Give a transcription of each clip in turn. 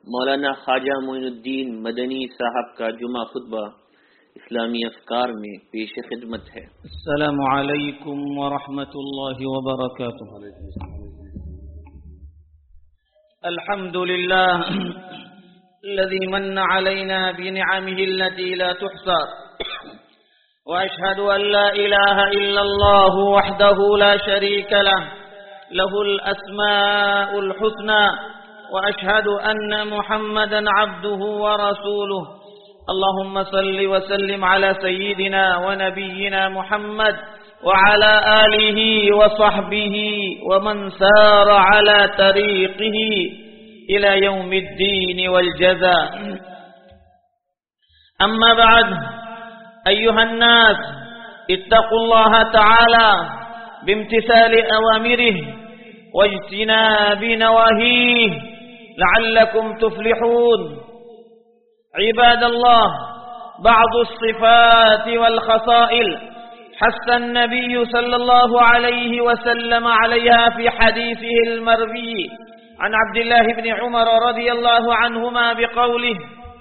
मौलाना ख्वाजा मोइनुद्दीन मदनी साहब का जुमा खुतबा इस्लामी अफकार में पेश खिदमत है। अस्सलामु अलैकुम व रहमतुल्लाहि व बरकातुहू। अल्हम्दुलिल्लाह الذي من علينا بنعمه التي لا تحصى وأشهد أن لا إله إلا الله وحده لا شريك له له الأسماء الحسنى وأشهد أن محمدا عبده ورسوله اللهم صل وسلم على سيدنا ونبينا محمد وعلى آله وصحبه ومن سار على طريقه إلى يوم الدين والجزاء. أما بعد، أيها الناس، اتقوا الله تعالى بامتثال أوامره واجتناب نواهيه لعلكم تفلحون. عباد الله، بعض الصفات والخصائل حث النبي صلى الله عليه وسلم عليها في حديثه المروي عن عبد الله بن عمر رضي الله عنهما بقوله: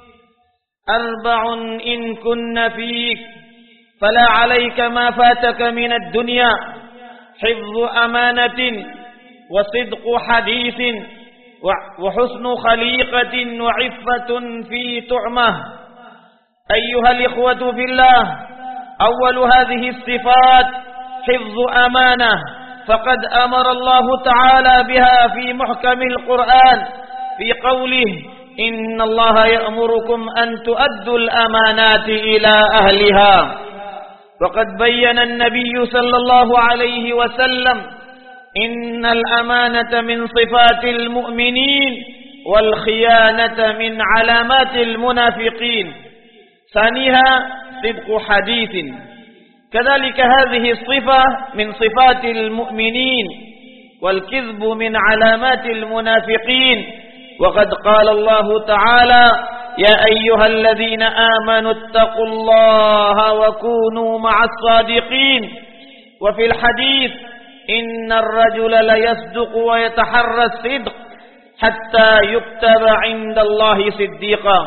4 إن كن فيك فلا عليك ما فاتك من الدنيا، حفظ أمانة وصدق حديث وحسن خليقة وعفة في طعمة. أيها الإخوة في الله، أول هذه الصفات حفظ أمانة، فقد أمر الله تعالى بها في محكم القرآن في قوله: إن الله يأمركم أن تؤدوا الأمانات إلى أهلها. وقد بين النبي صلى الله عليه وسلم إن الأمانة من صفات المؤمنين والخيانة من علامات المنافقين. ثانيها صدق حديث، كذلك هذه الصفة من صفات المؤمنين، والكذب من علامات المنافقين. وقد قال الله تعالى: يا أيها الذين آمنوا اتقوا الله وكونوا مع الصادقين. وفي الحديث: إن الرجل ليصدق ويتحرى الصدق حتى يكتب عند الله صديقا.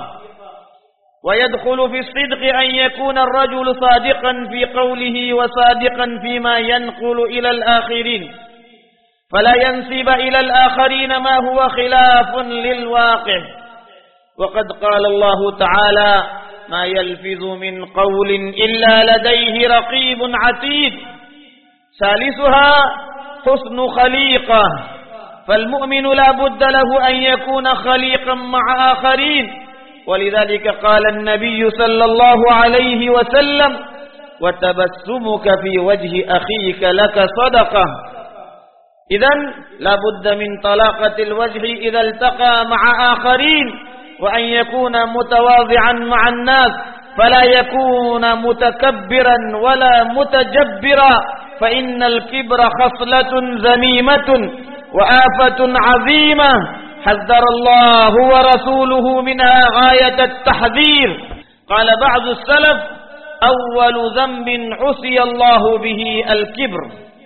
ويدخل في الصدق أن يكون الرجل صادقا في قوله وصادقا فيما ينقل إلى الآخرين، فلا ينسب إلى الآخرين ما هو خلاف للواقع. وقد قال الله تعالى: ما يلفظ من قول إلا لديه رقيب عتيد. ثالثها حسن خليقة، فالمؤمن لا بد له أن يكون خليقا مع آخرين، ولذلك قال النبي صلى الله عليه وسلم: وتبسمك في وجه أخيك لك صدقة. إذن لا بد من طلاقة الوجه إذا التقى مع آخرين، وأن يكون متواضعا مع الناس، فلا يكون متكبرا ولا متجبرا، فإن الكبر خصلة ذميمة وآفة عظيمة حذر الله ورسوله منها غاية التحذير. قال بعض السلف: أول ذنب عصي الله به الكبر.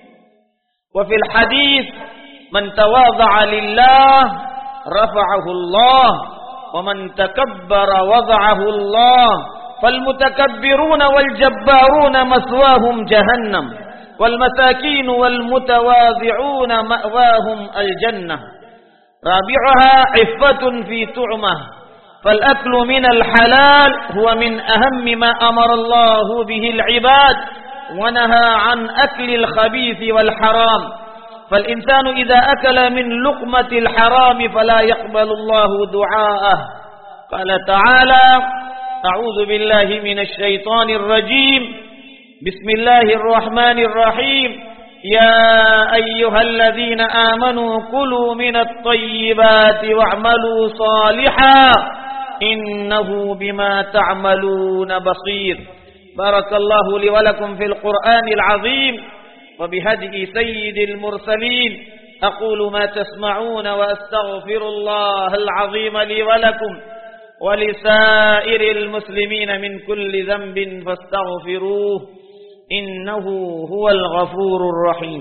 وفي الحديث: من تواضع لله رفعه الله، ومن تكبر وضعه الله، فالمتكبرون والجبارون مثواهم جهنم، والمساكين والمتواضعون مأواهم الجنة. رابعها عفة في طعمة، فالأكل من الحلال هو من أهم ما أمر الله به العباد، ونهى عن أكل الخبيث والحرام. فالإنسان إذا أكل من لقمة الحرام فلا يقبل الله دعاءه. قال تعالى: أعوذ بالله من الشيطان الرجيم، بسم الله الرحمن الرحيم، يا أيها الذين آمنوا كلوا من الطيبات واعملوا صالحا إنه بما تعملون بصير. بارك الله لي ولكم في القرآن العظيم وبهدي سيد المرسلين. أقول ما تسمعون وأستغفر الله العظيم لي ولكم ولسائر المسلمين من كل ذنب فاستغفروه إنه هو الغفور الرحيم.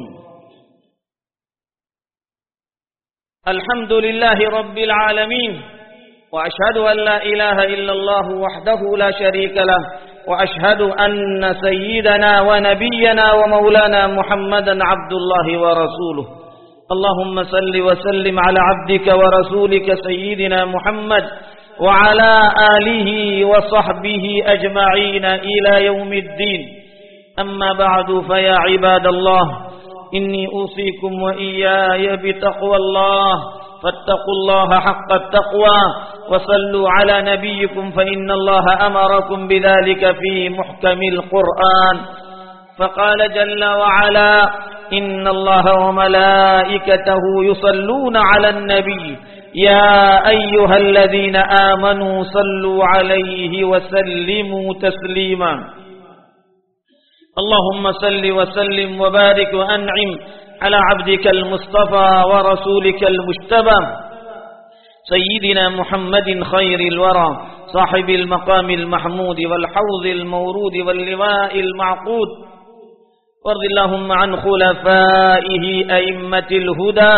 الحمد لله رب العالمين، وأشهد أن لا إله إلا الله وحده لا شريك له وأشهد أن سيدنا ونبينا ومولانا محمدا عبد الله ورسوله اللهم صل وسلم على عبدك ورسولك سيدنا محمد وعلى آله وصحبه أجمعين إلى يوم الدين أما بعد فيا عباد الله إني أوصيكم وإياي بتقوى الله فاتقوا الله حق التقوى وصلوا على نبيكم فإن الله أمركم بذلك في محكم القرآن فقال جل وعلا إن الله وملائكته يصلون على النبي يا أيها الذين آمنوا صلوا عليه وسلموا تسليما اللهم صل وسلم وبارك وأنعم على عبدك المصطفى ورسولك المجتبى سيدنا محمد خير الورى صاحب المقام المحمود والحوض المورود واللواء المعقود وارض اللهم عن خلفائه أئمة الهدى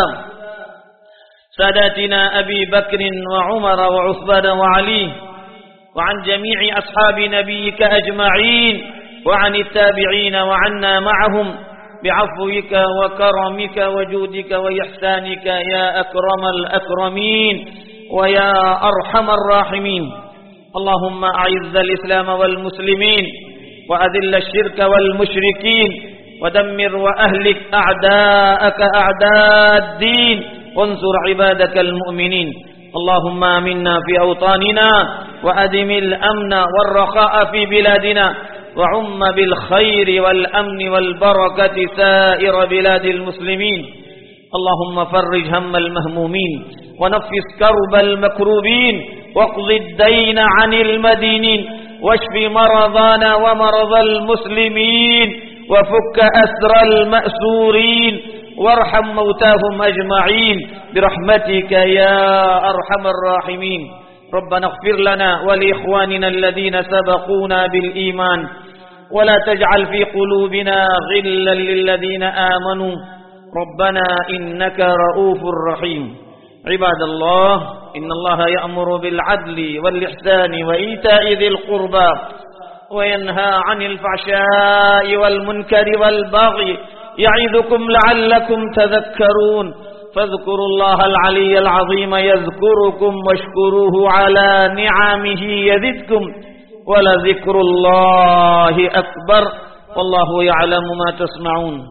ساداتنا أبي بكر وعمر وعثمان وعلي وعن جميع أصحاب نبيك أجمعين وعن التابعين وعنا معهم بعفوك وكرمك وجودك وإحسانك يا أكرم الأكرمين ويا أرحم الراحمين اللهم أعز الإسلام والمسلمين وأذل الشرك والمشركين ودمر وأهلك أعداءك أعداء الدين وانصر عبادك المؤمنين اللهم آمنا في أوطاننا وأدم الأمن والرخاء في بلادنا وعم بالخير والأمن والبركة سائر بلاد المسلمين اللهم فرج هم المهمومين ونفس كرب المكروبين واقض الدين عن المدينين واشف مرضانا ومرض المسلمين وفك أسر المأسورين وارحم موتاهم أجمعين برحمتك يا أرحم الراحمين ربنا اغفر لنا ولإخواننا الذين سبقونا بالإيمان ولا تجعل في قلوبنا غلا للذين آمنوا ربنا إنك رؤوف رحيم عباد الله إن الله يأمر بالعدل والإحسان وإيتاء ذي القربى وينهى عن الفحشاء والمنكر والبغي يعظكم لعلكم تذكرون فاذكروا الله العلي العظيم يذكركم واشكروه على نعمه يزدكم ولذكر الله أكبر والله يعلم ما تصنعون